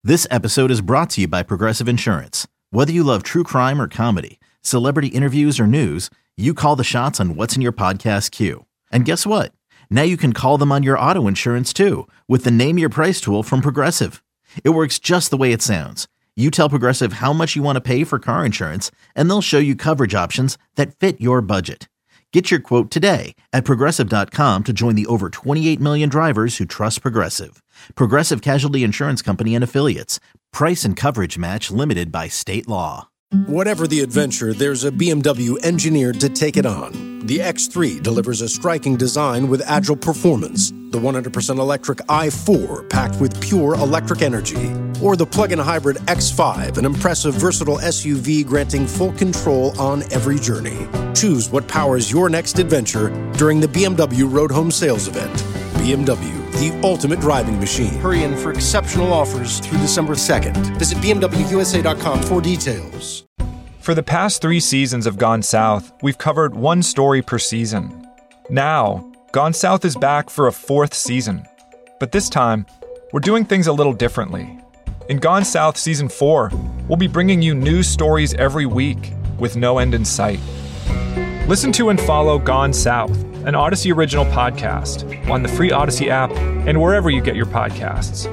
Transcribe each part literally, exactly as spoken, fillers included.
This episode is brought to you by Progressive Insurance. Whether you love true crime or comedy, celebrity interviews or news, you call the shots on what's in your podcast queue. And guess what? Now you can call them on your auto insurance too with the Name Your Price tool from Progressive. It works just the way it sounds. You tell Progressive how much you want to pay for car insurance, and they'll show you coverage options that fit your budget. Get your quote today at Progressive dot com to join the over twenty-eight million drivers who trust Progressive. Progressive Casualty Insurance Company and Affiliates. Price and coverage match limited by state law. Whatever the adventure, there's a B M W engineered to take it on. The X three delivers a striking design with agile performance. The one hundred percent electric i four, packed with pure electric energy. Or the plug-in hybrid X five, an impressive, versatile S U V granting full control on every journey. Choose what powers your next adventure during the B M W Road Home Sales Event. B M W, the ultimate driving machine. Hurry in for exceptional offers through December second. Visit B M W U S A dot com for details. For the past three seasons of Gone South, we've covered one story per season. Now, Gone South is back for a fourth season. But this time, we're doing things a little differently. In Gone South Season four, we'll be bringing you new stories every week with no end in sight. Listen to and follow Gone South, an Odyssey original podcast, on the free Odyssey app and wherever you get your podcasts.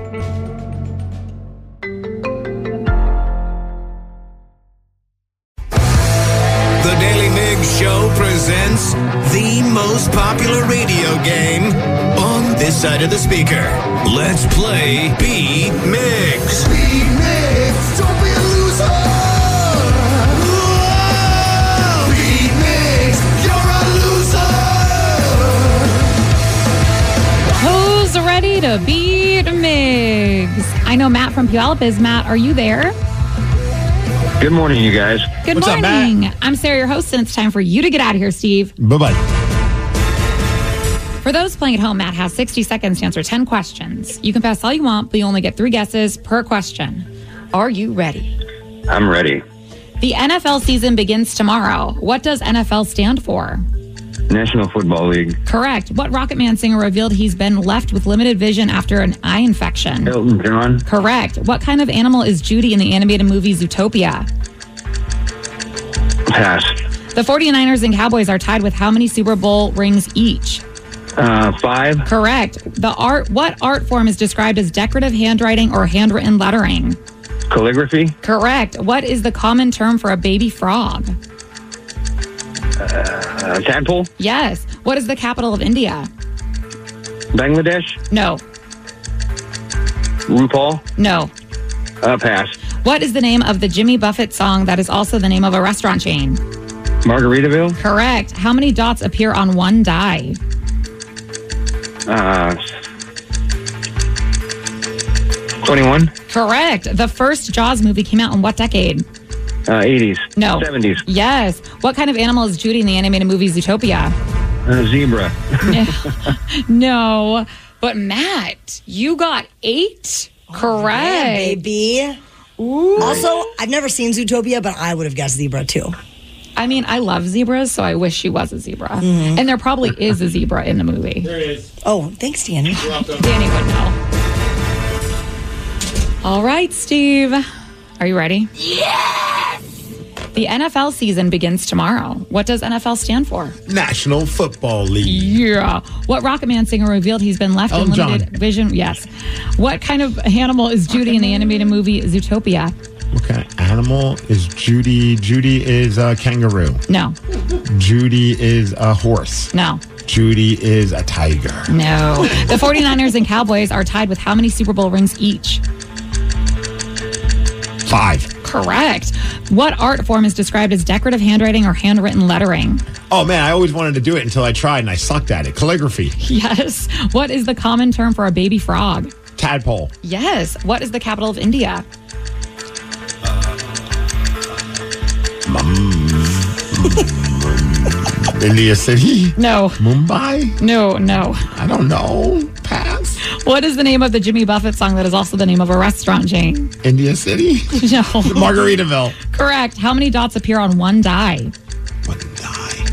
The Daily Migs Show presents the most popular radio game on this side of the speaker. Let's play Beat Migs. Beat Migs, don't be a loser. Whoa! Beat Migs, you're a loser. Who's ready to beat Migs? I know Matt from Puyallup is. Matt, are you there? Good morning, you guys. Good What's morning. Up, Matt? I'm Sarah, your host, and it's time for you to get out of here, Steve. Bye-bye. For those playing at home, Matt has sixty seconds to answer ten questions. You can pass all you want, but you only get three guesses per question. Are you ready? I'm ready. The N F L season begins tomorrow. What does N F L stand for? National Football League. Correct. What Rocket Man singer revealed he's been left with limited vision after an eye infection? Elton John. Correct. What kind of animal is Judy in the animated movie Zootopia? Pass. The 49ers and Cowboys are tied with how many Super Bowl rings each? Uh, five. Correct. The art. What art form is described as decorative handwriting or handwritten lettering? Calligraphy. Correct. What is the common term for a baby frog? Uh, tadpole. Yes. What is the capital of India? Bangladesh. No. RuPaul. No. Uh, pass. What is the name of the Jimmy Buffett song that is also the name of a restaurant chain? Margaritaville. Correct. How many dots appear on one die? Uh, twenty-one. Correct. The first Jaws movie came out in what decade? Uh, eighties. No. seventies. Yes. What kind of animal is Judy in the animated movie Zootopia? Uh, zebra. No. But Matt, you got eight correct. Yeah, baby. Ooh. Also, I've never seen Zootopia, but I would have guessed zebra too. I mean, I love zebras, so I wish she was a zebra. Mm-hmm. And there probably is a zebra in the movie. There is. Oh, thanks, Danny. You're welcome. Danny would know. All right, Steve. Are you ready? Yes! The N F L season begins tomorrow. What does N F L stand for? National Football League. Yeah. What Rocket Man singer revealed he's been left Elton in limited John. vision? Yes. What kind of animal is Judy in the animated movie Zootopia? What kind of animal is Judy? Judy is a kangaroo. No. Judy is a horse. No. Judy is a tiger. No. The 49ers and Cowboys are tied with how many Super Bowl rings each? Five. Correct. What art form is described as decorative handwriting or handwritten lettering? Oh, man, I always wanted to do it until I tried and I sucked at it. Calligraphy. Yes. What is the common term for a baby frog? Tadpole. Yes. What is the capital of India? India City? No. Mumbai? No, no. I don't know. Pass. What is the name of the Jimmy Buffett song that is also the name of a restaurant chain? India City? No. Margaritaville. Correct. How many dots appear on one die? One die.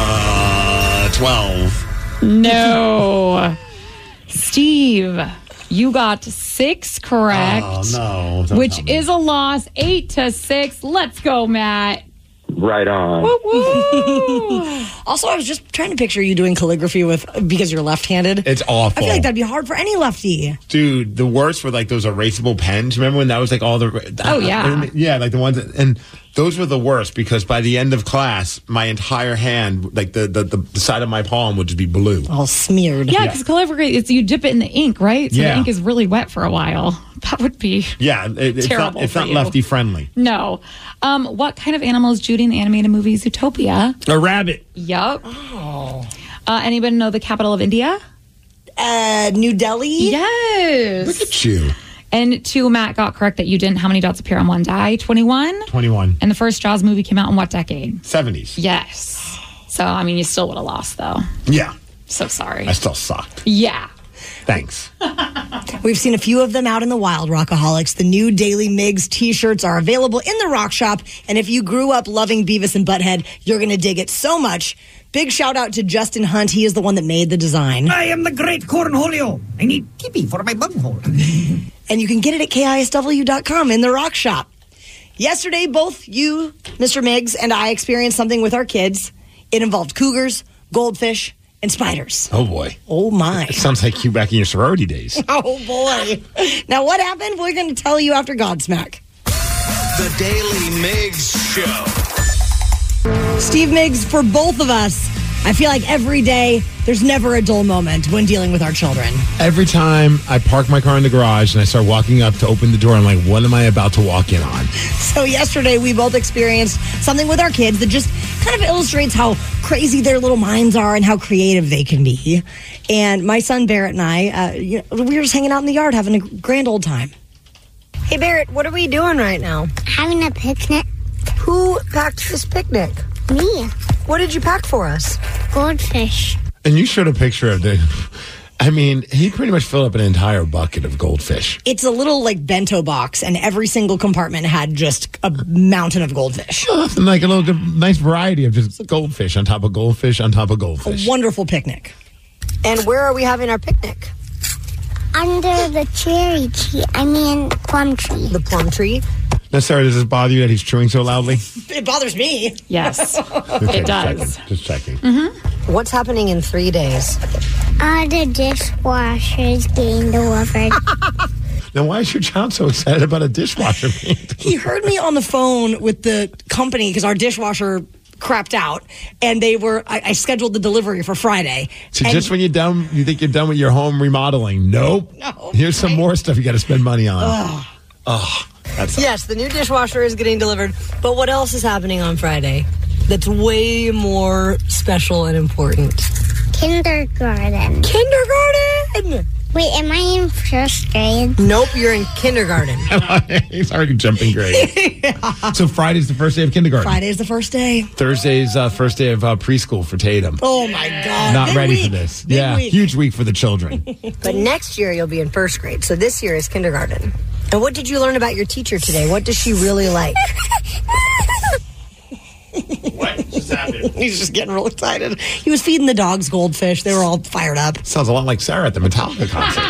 Uh, twelve. No. Steve, You got six correct. Oh, no. Don't Which tell me. is a loss. Eight to six. Let's go, Matt. Right on. Woo, woo. Also, I was just trying to picture you doing calligraphy with because you're left-handed. It's awful. I feel like that'd be hard for any lefty. Dude, the worst were like those erasable pens. Remember when that was like all the... Oh, yeah. Yeah, like the ones... That, and those were the worst because by the end of class, my entire hand, like the, the, the side of my palm would just be blue. All smeared. Yeah, because calligraphy, it's you dip it in the ink, right? So Yeah. the ink is really wet for a while. That would be Yeah, it, it's terrible not, it's for not you. lefty friendly. No. Um, what kind of animal is Judy in the animated movie Zootopia? A rabbit. Yup. Oh. Uh, anybody know the capital of India? Uh, New Delhi? Yes. Look at you. And two, Matt got correct that you didn't. How many dots appear on one die? twenty-one? twenty-one. And the first Jaws movie came out in what decade? seventies. Yes. So, I mean, you still would have lost, though. Yeah. So sorry. I still sucked. Yeah. Thanks. We've seen a few of them out in the wild, Rockaholics. The new Daily Migs t-shirts are available in the Rock Shop. And if you grew up loving Beavis and Butthead, you're going to dig it so much. Big shout out to Justin Hunt. He is the one that made the design. I am the great Cornholio. I need tippy for my bunghole. And you can get it at K I S W dot com in the Rock Shop. Yesterday, both you, Mister Miggs, and I experienced something with our kids. It involved cougars, goldfish, and spiders. Oh, boy. Oh, my. It sounds like you back in your sorority days. Oh, boy. Now, what happened? We're going to tell you after Godsmack. The Daily Migs Show. Steve Miggs, for both of us, I feel like every day there's never a dull moment when dealing with our children. Every time I park my car in the garage and I start walking up to open the door, I'm like, what am I about to walk in on? So yesterday we both experienced something with our kids that just kind of illustrates how crazy their little minds are and how creative they can be. And my son Barrett and I, uh, you know, we were just hanging out in the yard having a grand old time. Hey Barrett, what are we doing right now? Having a picnic. Who packed this picnic? Me. What did you pack for us? Goldfish. And you showed a picture of the... I mean, he pretty much filled up an entire bucket of goldfish. It's a little like bento box, and every single compartment had just a mountain of goldfish. And like a little good, nice variety of just goldfish on top of goldfish on top of A goldfish. wonderful picnic. And where are we having our picnic? Under the cherry tree. I mean, plum tree. The plum tree. Now, Sarah, does this bother you that he's chewing so loudly? It bothers me. Yes. Okay, It does. Just checking. Just checking. Mm-hmm. What's happening in three days? Uh, the dishwasher's getting delivered. Now, why is your child so excited about a dishwasher being He heard me on the phone with the company because our dishwasher crapped out, and they were. I, I scheduled the delivery for Friday. So and just when you're done, you think you're done with your home remodeling. Nope. No, Here's some right? more stuff you got to spend money on. Ugh. Oh, that's Yes, the new dishwasher is getting delivered. But what else is happening on Friday that's way more special and important? Kindergarten. Kindergarten! Wait, am I in first grade? Nope, you're in kindergarten. he's already jumping grade. Yeah. So Friday's the first day of kindergarten. Friday's the first day. Thursday's uh, first day of uh, preschool for Tatum. Oh my God! Not Big ready week. for this. Big yeah, week. huge week for the children. But next year you'll be in first grade. So this year is kindergarten. And what did you learn about your teacher today? What does she really like? What just happened? He's just getting real excited. He was feeding the dogs goldfish. They were all fired up. Sounds a lot like Sarah at the Metallica concert.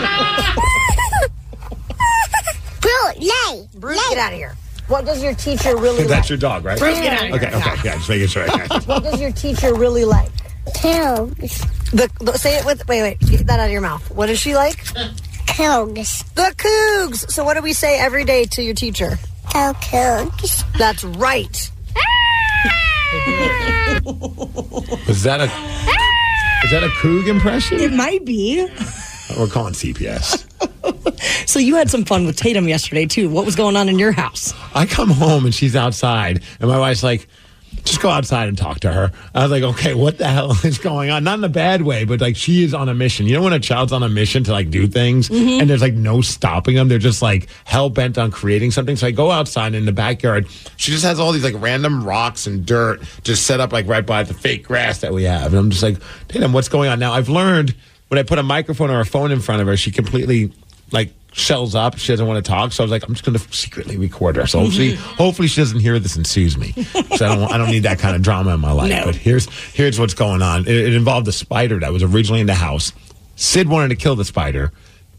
Bro, lay. Bruce, get out of here. What does your teacher really That's like? your dog, right? Bruce, get out of here. Okay, okay, yeah, just making sure. Okay. What does your teacher really like? Cogs. The, the say it with wait wait get that out of your mouth. What does she like? Cogs. The Cougs. So what do we say every day to your teacher? Oh, cogs. That's right. Was that a is that a Coog impression? It might be. We're calling C P S. So you had some fun with Tatum yesterday too. What was going on in your house? I come home and she's outside, and my wife's like, just go outside and talk to her. I was like, okay, what the hell is going on? Not in a bad way, but like she is on a mission. You know when a child's on a mission to like do things Mm-hmm. and there's like no stopping them? They're just like hell bent on creating something. So I go outside in the backyard. She just has all these like random rocks and dirt just set up like right by the fake grass that we have. And I'm just like, damn, what's going on? Now I've learned when I put a microphone or a phone in front of her, she completely like shells up. She doesn't want to talk. So I was like, I'm just going to secretly record her. So hopefully, hopefully she doesn't hear this and sues me. So I don't, I don't need that kind of drama in my life. No. But here's here's what's going on. It, it involved a spider that was originally in the house. Sid wanted to kill the spider.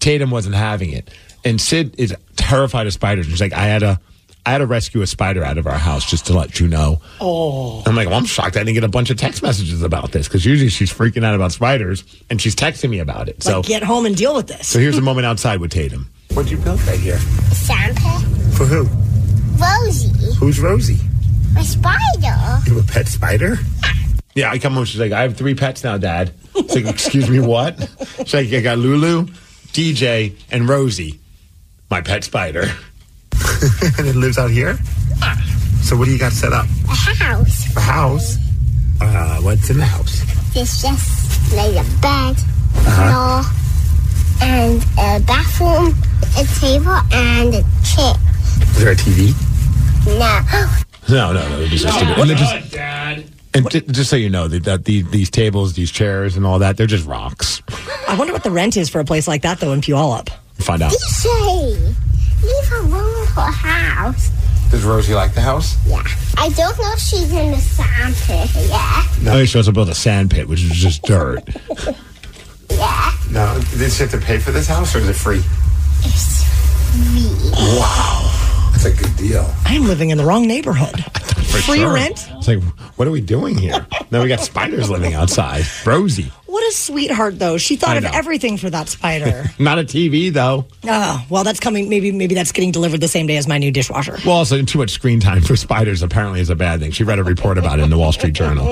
Tatum wasn't having it. And Sid is terrified of spiders. She's like, I had to, I had to rescue a spider out of our house just to let you know. Oh. I'm like, well, I'm shocked I didn't get a bunch of text messages about this because usually she's freaking out about spiders and she's texting me about it. So like, get home and deal with this. So here's a moment outside with Tatum. What'd you build right here? A sandpit. For who? Rosie. Who's Rosie? A spider. You have a pet spider? Yeah, I come home. She's like, I have three pets now, Dad. It's like, excuse me, what? She's like, I got Lulu, D J, and Rosie, my pet spider. And it lives out here? Yeah. So what do you got set up? A house. A house? Uh, what's in the house? It's just like a bed, Uh-huh. floor, and a bathroom, a table, and a chair. Is there a T V? No. No, no, no. It's just No, and they're just, good, Dad. and j- just so you know, that, that the, these tables, these chairs, and all that, they're just rocks. I wonder what the rent is for a place like that, though, in Puyallup. Find out. D J, leave her alone for a house. Does Rosie like the house? Yeah. I don't know if she's in the sandpit yet. No, she also built a sand pit, which is just dirt. Yeah. No, did she have to pay for this house, or is it free? It's free. Wow. That's a good deal. I am living in the wrong neighborhood. For Free sure. rent? It's like, what are we doing here? Now we got spiders living outside. Rosie. What a sweetheart, though. She thought I of know. everything for that spider. Not a T V, though. Oh, well, that's coming. Maybe maybe that's getting delivered the same day as my new dishwasher. Well, also, too much screen time for spiders apparently is a bad thing. She read a report about it in the Wall Street Journal.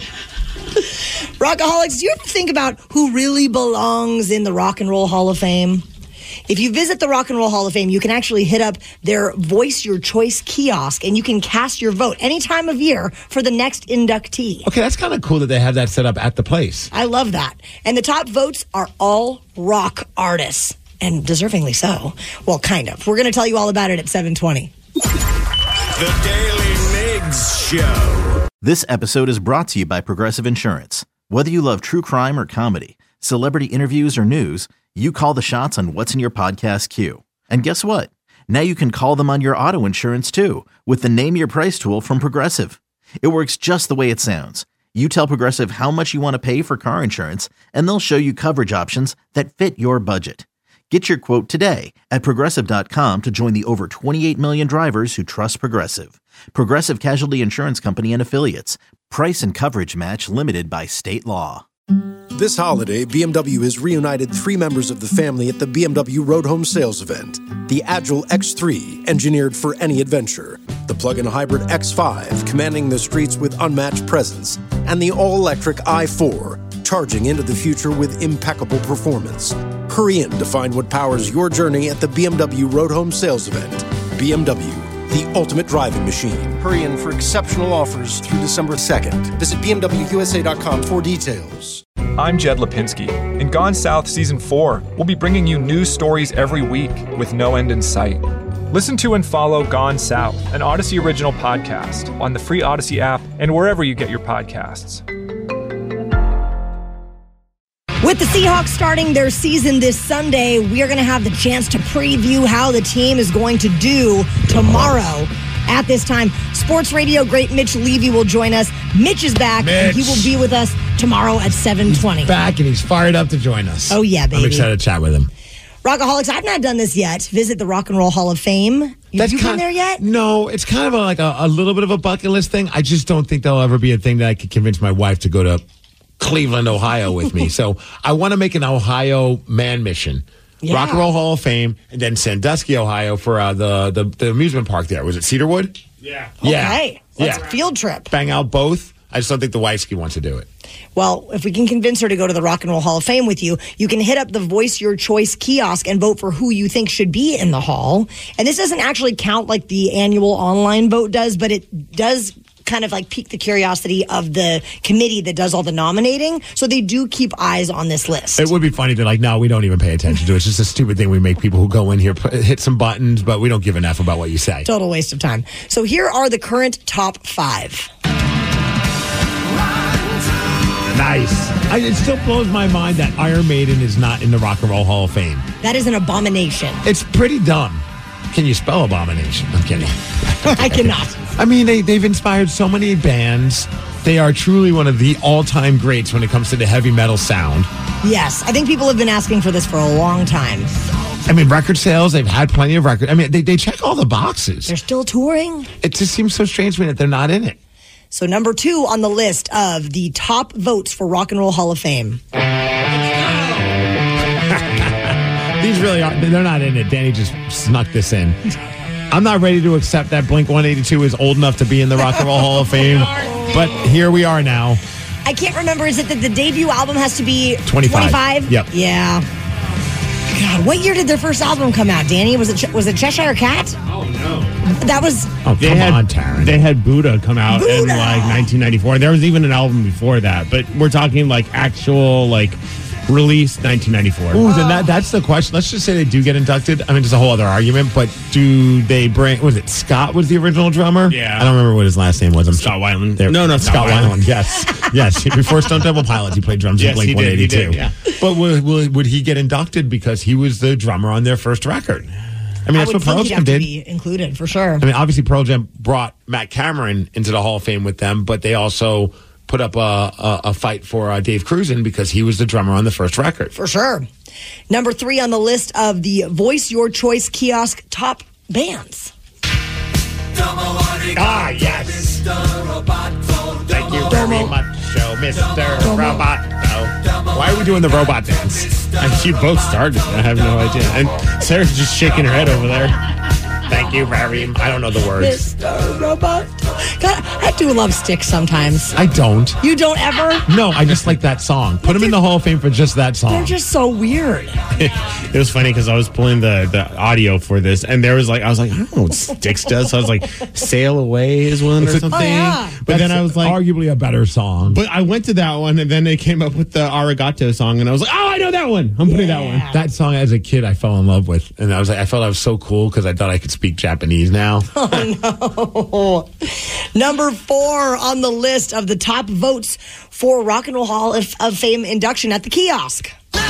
Rockaholics, do you ever think about who really belongs in the Rock and Roll Hall of Fame? If you visit the Rock and Roll Hall of Fame, you can actually hit up their Voice Your Choice kiosk, and you can cast your vote any time of year for the next inductee. Okay, that's kind of cool that they have that set up at the place. I love that. And the top votes are all rock artists, and deservingly so. Well, kind of. We're going to tell you all about it at seven twenty. The Daily Migs Show. This episode is brought to you by Progressive Insurance. Whether you love true crime or comedy, celebrity interviews or news, you call the shots on what's in your podcast queue. And guess what? Now you can call them on your auto insurance too with the Name Your Price tool from Progressive. It works just the way it sounds. You tell Progressive how much you want to pay for car insurance, and they'll show you coverage options that fit your budget. Get your quote today at Progressive dot com to join the over twenty-eight million drivers who trust Progressive. Progressive Casualty Insurance Company and Affiliates. Price and coverage match limited by state law. This holiday, B M W has reunited three members of the family at the B M W Road Home Sales Event. The Agile X three, engineered for any adventure. The plug-in hybrid X five, commanding the streets with unmatched presence. And the all-electric i four, charging into the future with impeccable performance. Hurry in to find what powers your journey at the B M W Road Home Sales Event. B M W, the ultimate driving machine. Hurry in for exceptional offers through December second. Visit B M W U S A dot com for details. I'm Jed Lipinski. In Gone South Season four, we'll be bringing you news stories every week with no end in sight. Listen to and follow Gone South, an Odyssey original podcast, on the free Odyssey app and wherever you get your podcasts. With the Seahawks starting their season this Sunday, we are going to have the chance to preview how the team is going to do tomorrow. At this time, sports radio great Mitch Levy will join us. Mitch is back, Mitch. and he will be with us tomorrow at seven twenty. Back, and he's fired up to join us. Oh, yeah, baby. I'm excited to chat with him. Rockaholics, I've not done this yet. Visit the Rock and Roll Hall of Fame. Have That's you kind, been there yet? No, it's kind of a, like a, a little bit of a bucket list thing. I just don't think there'll ever be a thing that I could convince my wife to go to Cleveland, Ohio with me. So I want to make an Ohio man mission. Yeah. Rock and Roll Hall of Fame, and then Sandusky, Ohio for uh, the, the the amusement park there. Was it Cedarwood? Yeah. Yeah. Okay. Let's Yeah. field trip. Bang out both. I just don't think the Weisky wants to do it. Well, if we can convince her to go to the Rock and Roll Hall of Fame with you, you can hit up the Voice Your Choice kiosk and vote for who you think should be in the hall. And this doesn't actually count like the annual online vote does, but it does kind of like pique the curiosity of the committee that does all the nominating. So they do keep eyes on this list. It would be funny to like, no, we don't even pay attention to it. It's just a stupid thing we make people who go in here put, hit some buttons, but we don't give an F about what you say. Total waste of time. So here are the current top five. Nice. I, it still blows my mind that Iron Maiden is not in the Rock and Roll Hall of Fame. That is an abomination. It's pretty dumb. Can you spell abomination? I'm kidding. I cannot. I mean, they, they've inspired so many bands. They are truly one of the all-time greats when it comes to the heavy metal sound. Yes, I think people have been asking for this for a long time. I mean, record sales, they've had plenty of records. I mean, they, they check all the boxes. They're still touring. It just seems so strange to me that they're not in it. So number two on the list of the top votes for Rock and Roll Hall of Fame. These really are, they're not in it. Danny just snuck this in. I'm not ready to accept that Blink one eighty-two is old enough to be in the Rock and Roll Hall of Fame, but here we are now. I can't remember. Is it that the debut album has to be twenty-five? twenty-five? Yep. Yeah. God, what year did their first album come out, Danny? Was it Ch- was it Cheshire Cat? Oh, no. That was... Oh, they come had, on, Taryn. They had Buddha come out Buddha. in like nineteen ninety-four. There was even an album before that, but we're talking like actual like release nineteen ninety-four. Ooh, then that, that's the question. Let's just say they do get inducted. I mean, there's a whole other argument, but do they bring, was it Scott was the original drummer? Yeah. I don't remember what his last name was. I'm Scott Weiland. There, No, no, Scott Scott Weiland. Yes. Yes. Before Stone Temple Pilots, he played drums Yes, in Blink he one did, he eighty-two. did, yeah. But would, would, would he get inducted because he was the drummer on their first record? I mean, I that's would what Pearl think he'd Jam have to did. be included, for sure. I mean, obviously Pearl Jam brought Matt Cameron into the Hall of Fame with them, but they also put up a, a, a fight for uh, Dave Cruzen because he was the drummer on the first record. For sure. Number three on the list of the Voice Your Choice kiosk top bands. Ah, yes. Thank you very much, show, Mister Roboto. Why are we doing the robot dance? And you both started. I have no idea. And Sarah's just shaking her head over there. Thank you very much. I don't know the words. Mister Robot. God, I do love Styx sometimes. I don't. You don't ever? No, I just like that song. Put them in the Hall of Fame for just that song. They're just so weird. It was funny because I was pulling the, the audio for this, and there was like, I was like, I don't know what Styx does. So I was like, Sail Away is one or something. Oh, yeah. But then I was like, arguably a better song. but I went to that one, and then they came up with the Arigato song, and I was like, oh, I know that one. I'm putting that one. That song as a kid I fell in love with. And I was like, I felt I was so cool because I thought I could speak Japanese now. Oh, no. Number four on the list of the top votes for Rock and Roll Hall of, of Fame induction at the kiosk.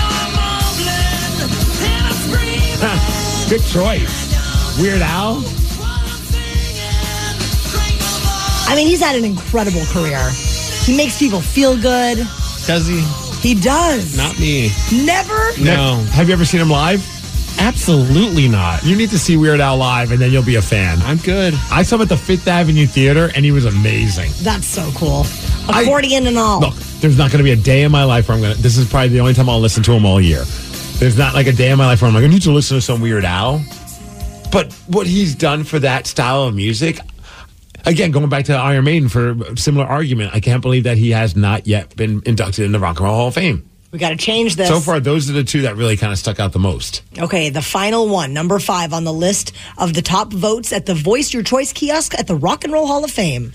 Good choice. Weird Al. I mean, he's had an incredible career. He makes people feel good. Does he? He does. Not me. Never? No. Have you ever seen him live? Absolutely not. You need to see Weird Al live, and then you'll be a fan. I'm good. I saw him at the Fifth Avenue Theater, and he was amazing. That's so cool. Accordion I, and all. Look, there's not going to be a day in my life where I'm going to... This is probably the only time I'll listen to him all year. There's not like a day in my life where I'm like, I need to listen to some Weird Al. But what he's done for that style of music... Again, going back to Iron Maiden for a similar argument, I can't believe that he has not yet been inducted in the Rock and Roll Hall of Fame. We got to change this. So far, those are the two that really kind of stuck out the most. Okay, the final one, number five on the list of the top votes at the Voice Your Choice kiosk at the Rock and Roll Hall of Fame.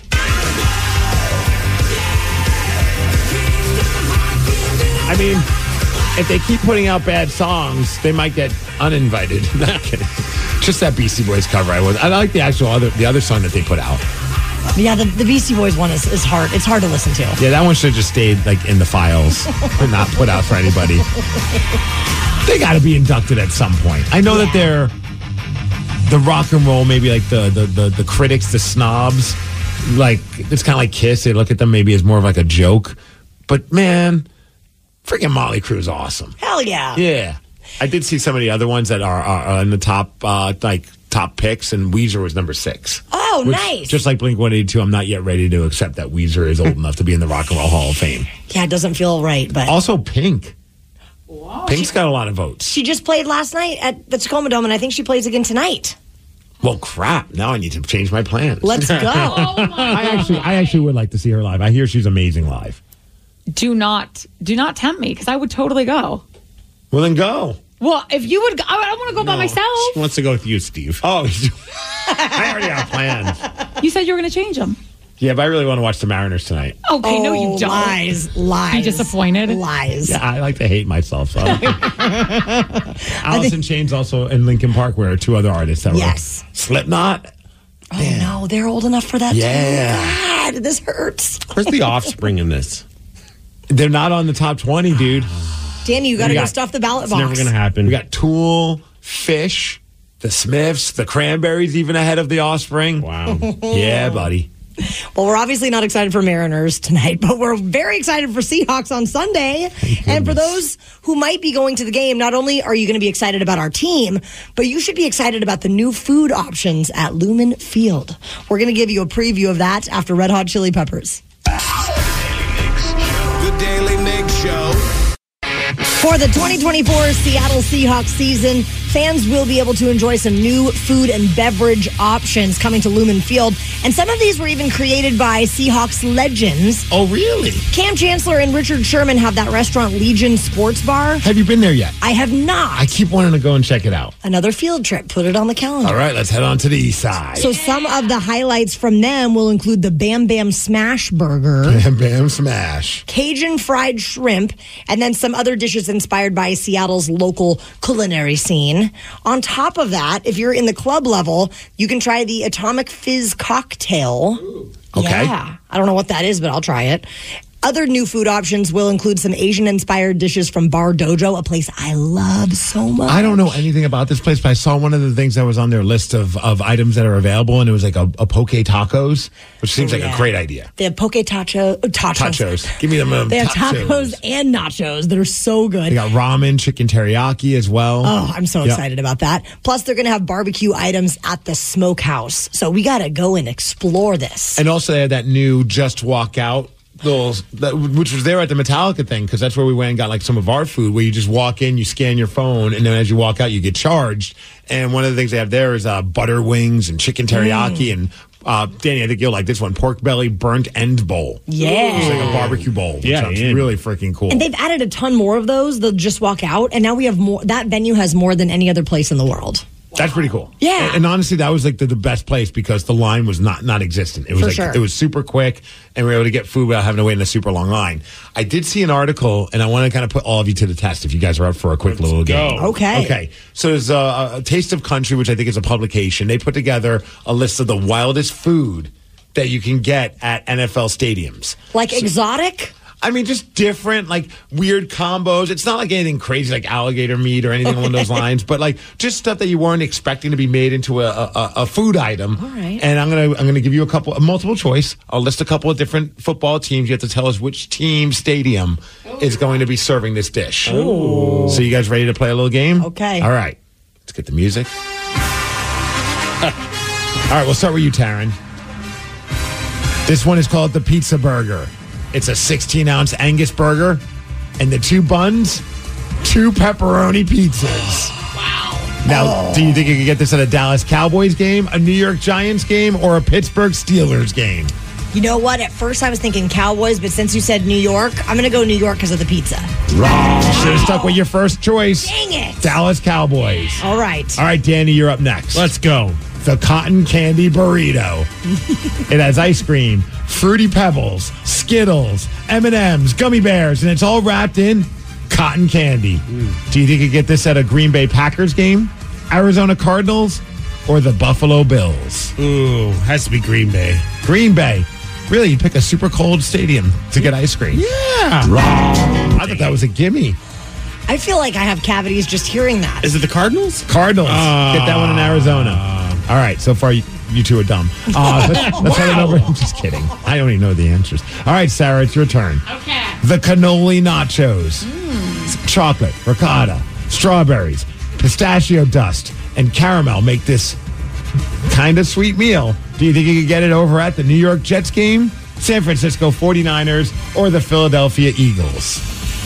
I mean, if they keep putting out bad songs, they might get uninvited. Not kidding. Just that Beastie Boys cover. I was. I like the actual other the other song that they put out. Yeah, the, the Beastie Boys one is, is hard. It's hard to listen to. Yeah, that one should have just stayed like in the files and not put out for anybody. They got to be inducted at some point. I know yeah. that they're the rock and roll, maybe like the the the, the critics, the snobs. Like it's kind of like Kiss. They look at them maybe as more of like a joke. But man, freaking Motley Crue's awesome. Hell yeah. Yeah. I did see some of the other ones that are, are, are in the top, uh, like top picks, and Weezer was number six. Oh, which, nice! Just like Blink one eighty-two, I'm not yet ready to accept that Weezer is old enough to be in the Rock and Roll Hall of Fame. Yeah, it doesn't feel right, but also Pink. Wow. Pink's got a lot of votes. She just played last night at the Tacoma Dome, and I think she plays again tonight. Well, crap! Now I need to change my plans. Let's go. Oh I actually, I actually would like to see her live. I hear she's amazing live. Do not, do not tempt me because I would totally go. Well, then go. Well, if you would, go, I, I want to go no, by myself. She wants to go with you, Steve. Oh, I already have plans. You said you were going to change them. Yeah, but I really want to watch the Mariners tonight. Okay, oh, no, you don't. Lies, lies. Be disappointed. Lies. Yeah, I like to hate myself. So. Alice in Chains also in Linkin Park were two other artists that yes. were Slipknot. Oh, Man. no, they're old enough for that yeah. too. God, this hurts. Where's the Offspring in this? They're not on the top twenty, dude. Danny, you got to go stuff the ballot it's box. It's never going to happen. We got Tool, Fish, the Smiths, the Cranberries even ahead of the Offspring. Wow. Yeah, buddy. Well, we're obviously not excited for Mariners tonight, but we're very excited for Seahawks on Sunday. And for those who might be going to the game, not only are you going to be excited about our team, but you should be excited about the new food options at Lumen Field. We're going to give you a preview of that after Red Hot Chili Peppers. The Daily Mig Show. For the twenty twenty-four Seattle Seahawks season, fans will be able to enjoy some new food and beverage options coming to Lumen Field. And some of these were even created by Seahawks legends. Oh, really? Cam Chancellor and Richard Sherman have that restaurant Legion Sports Bar. Have you been there yet? I have not. I keep wanting to go and check it out. Another field trip. Put it on the calendar. All right, let's head on to the east side. So some of the highlights from them will include the Bam Bam Smash Burger. Bam Bam Smash. Cajun fried shrimp, and then some other dishes inspired by Seattle's local culinary scene. On top of that, if you're in the club level, you can try the Atomic Fizz cocktail. Okay. Yeah. I don't know what that is, but I'll try it. Other new food options will include some Asian-inspired dishes from Bar Dojo, a place I love so much. I don't know anything about this place, but I saw one of the things that was on their list of, of items that are available, and it was like a, a poke tacos, which seems Oh, like yeah. a great idea. They have poke tacho, tachos. Tachos. Give me them. Um, They have tachos. tacos and nachos that are so good. They got ramen, chicken teriyaki as well. Oh, I'm so Yep. excited about that. Plus, they're going to have barbecue items at the smokehouse. So we got to go and explore this. And also they had that new Just Walk Out, little, that, which was there at the Metallica thing, because that's where we went and got like some of our food, where you just walk in, you scan your phone, and then as you walk out, you get charged. And one of the things they have there is uh, butter wings and chicken teriyaki. Mm. And uh, Danny, I think you'll like this one, pork belly burnt end bowl. Yeah. It's like a barbecue bowl, which Yeah, sounds yeah. really freaking cool. And they've added a ton more of those. They'll just walk out. And now we have more. That venue has more than any other place in the world. That's pretty cool. Yeah. And, and honestly, that was like the, the best place because the line was not non existent. It was For like sure. it was super quick, and we were able to get food without having to wait in a super long line. I did see an article, and I want to kind of put all of you to the test if you guys are up for a quick little game. go. Okay. Okay. So there's a, a Taste of Country, which I think is a publication. They put together a list of the wildest food that you can get at N F L stadiums. Like exotic? I mean, just different, like weird combos. It's not like anything crazy, like alligator meat or anything along those lines, but like just stuff that you weren't expecting to be made into a, a, a food item. All right. And I'm gonna I'm gonna give you a couple, a multiple choice. I'll list a couple of different football teams. You have to tell us which team stadium is going to be serving this dish. Ooh. So you guys ready to play a little game? Okay. All right. Let's get the music. All right, we'll start with you, Taryn. This one is called the Pizza Burger. It's a sixteen ounce Angus burger, and the two buns, two pepperoni pizzas. Wow. Now, do you think you could get this at a Dallas Cowboys game, a New York Giants game, or a Pittsburgh Steelers game? You know what? At first I was thinking Cowboys, but since you said New York, I'm going to go New York because of the pizza. Wrong. Should have stuck with your first choice. Dang it. Dallas Cowboys. All right. All right, Danny, you're up next. Let's go. The cotton candy burrito. It has ice cream, Fruity Pebbles, Skittles, M and M's, gummy bears, and it's all wrapped in cotton candy. Mm. Do you think you could get this at a Green Bay Packers game, Arizona Cardinals, or the Buffalo Bills? Ooh, has to be Green Bay. Green Bay. Really, you pick a super cold stadium to get ice cream? Yeah. Wrong. I thought that was a gimme. I feel like I have cavities just hearing that. Is it the Cardinals? Cardinals. Uh, Get that one in Arizona. All right, so far you, you two are dumb. Uh, let's let's head it over. I'm just kidding. I don't even know the answers. All right, Sarah, it's your turn. Okay. The cannoli nachos. Mm. Chocolate, ricotta, strawberries, pistachio dust, and caramel make this kind of sweet meal. Do you think you could get it over at the New York Jets game, San Francisco forty-niners, or the Philadelphia Eagles?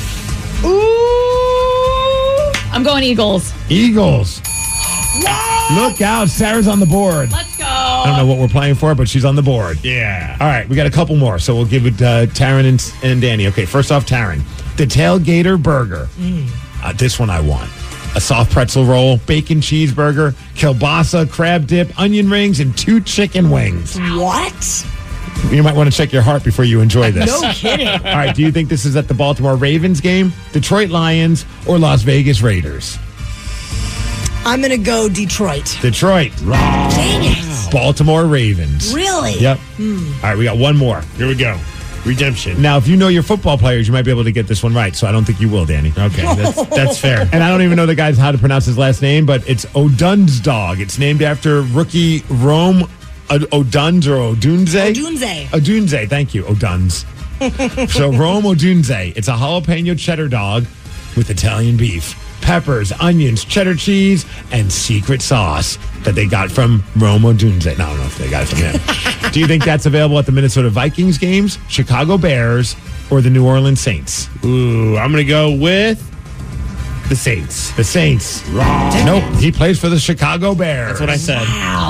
Ooh. I'm going Eagles. Eagles. Look out, Sarah's on the board. Let's go. I don't know what we're playing for, but she's on the board. Yeah. All right, we got a couple more, so we'll give it uh, Taryn and, and Danny. Okay, first off, Taryn. The Tailgater Burger. Mm. Uh, this one I want. A soft pretzel roll, bacon cheeseburger, kielbasa, crab dip, onion rings, and two chicken wings. What? You might want to check your heart before you enjoy this. No kidding. All right, do you think this is at the Baltimore Ravens game, Detroit Lions, or Las Vegas Raiders? I'm going to go Detroit. Detroit. Wrong. Dang it. Baltimore Ravens. Really? Yep. Hmm. All right, we got one more. Here we go. Redemption. Now, if you know your football players, you might be able to get this one right, so I don't think you will, Danny. Okay, that's, that's fair. And I don't even know the guy's how to pronounce his last name, but it's Odunsdog. It's named after rookie Rome Oduns or Odunze? Odunze. Odunze, thank you, Oduns. So Rome Odunze. It's a jalapeno cheddar dog with Italian beef, peppers, onions, cheddar cheese, and secret sauce that they got from Rome Odunze. No, I don't know if they got it from him. Do you think that's available at the Minnesota Vikings games, Chicago Bears, or the New Orleans Saints? Ooh, I'm going to go with the Saints. The Saints. Wrong. Nope, he plays for the Chicago Bears. That's what I said.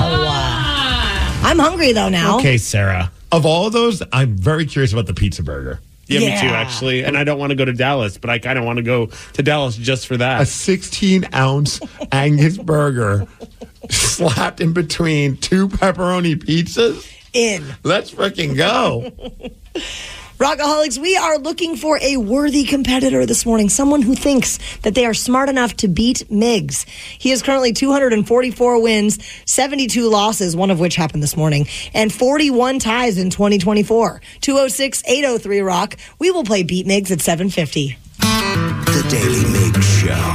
Wow. I'm hungry, though, now. Okay, Sarah. Of all of those, I'm very curious about the pizza burger. Yeah, Yeah. me too, actually. And I don't want to go to Dallas, but I kind of want to go to Dallas just for A that. sixteen-ounce Angus burger slapped in between two pepperoni pizzas? In. Let's freaking go. Rockaholics, we are looking for a worthy competitor this morning, someone who thinks that they are smart enough to beat Miggs. He has currently two hundred forty-four wins, seventy-two losses, one of which happened this morning, and forty-one ties in twenty twenty-four. two oh six, eight oh three, ROCK. We will play Beat Miggs at seven fifty. The Daily Miggs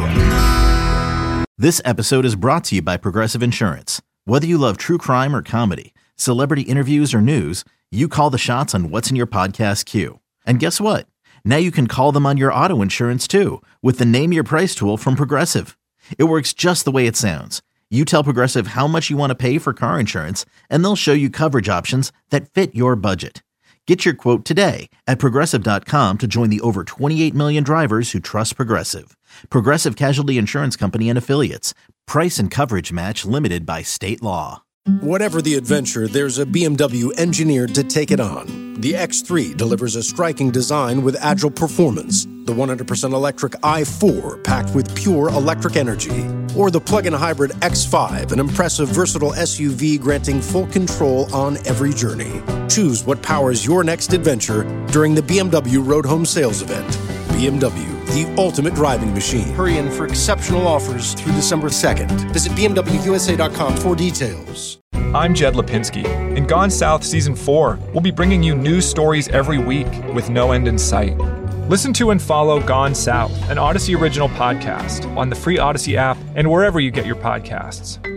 Show. This episode is brought to you by Progressive Insurance. Whether you love true crime or comedy, celebrity interviews or news, you call the shots on what's in your podcast queue. And guess what? Now you can call them on your auto insurance too with the Name Your Price tool from Progressive. It works just the way it sounds. You tell Progressive how much you want to pay for car insurance, and they'll show you coverage options that fit your budget. Get your quote today at Progressive dot com to join the over twenty-eight million drivers who trust Progressive. Progressive Casualty Insurance Company and Affiliates. Price and coverage match limited by state law. Whatever the adventure, there's a B M W engineered to take it on. The X three delivers a striking design with agile performance. The one hundred percent electric i four packed with pure electric energy. Or the plug-in hybrid X five, an impressive versatile S U V granting full control on every journey. Choose what powers your next adventure during the B M W Road Home Sales Event. B M W, the ultimate driving machine. Hurry in for exceptional offers through December second. Visit B M W U S A dot com for details. I'm Jed Lipinski. In Gone South Season four, we'll be bringing you news stories every week with no end in sight. Listen to and follow Gone South, an Odyssey original podcast, on the free Odyssey app and wherever you get your podcasts.